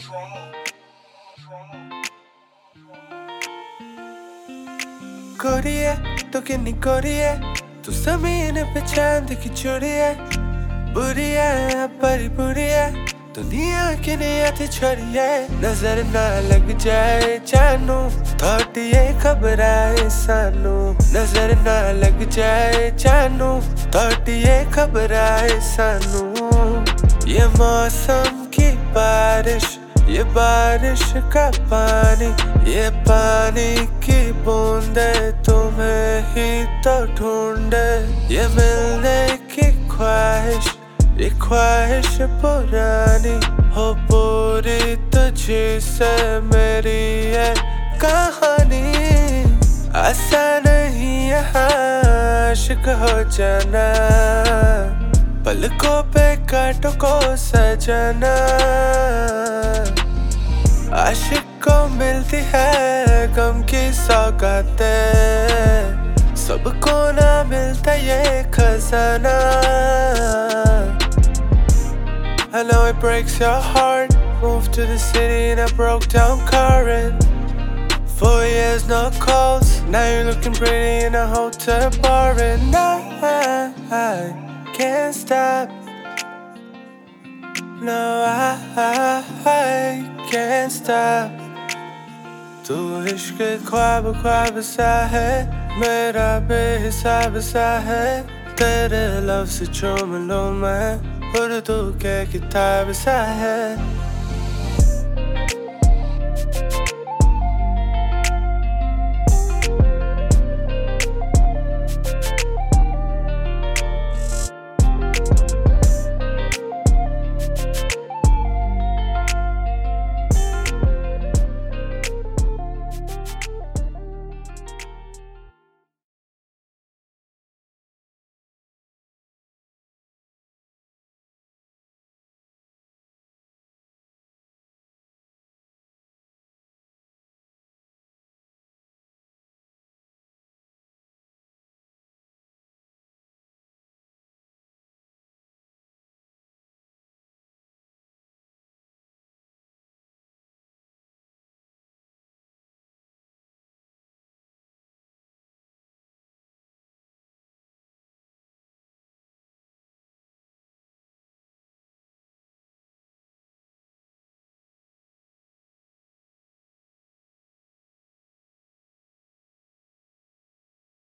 गोरी है तो कितनी गोरी है तू ज़मीन पे चांद की चूड़ी है बुरी है बड़ी बुरी है दुनिया की नियत छोड़ी है नजर ना लग जाए जानू थोड़ी ये घबराए सानू नजर ना लग जाए जानू थोड़ी ये घबराए सानू ये मौसम की बारिश ये बारिश का पानी ये पानी की बूंदे तुम्हें ही तो ढूंढे ये मिलने की ख्वाहिश ये ख्वाहिश पुरानी हो पूरी तुझी से मेरी है कहानी आसान नहीं यहाँ आशिक हो जाना पलकों पे कांटों को सजाना आशिक को मिलती है गम की सौगातें सबको ना मिलता ये खजाना I know it breaks your heart Moved to the city in a broke down car and 4 years no calls Now you're looking pretty in a hotel bar and I can't stop No, I can't stop तू इश्क ख्वाब ख्वाब सा है मेरा बेहिसाब सा है तेरे लफ्ज़ चूम लूं मैं उर्दू के किताब सा है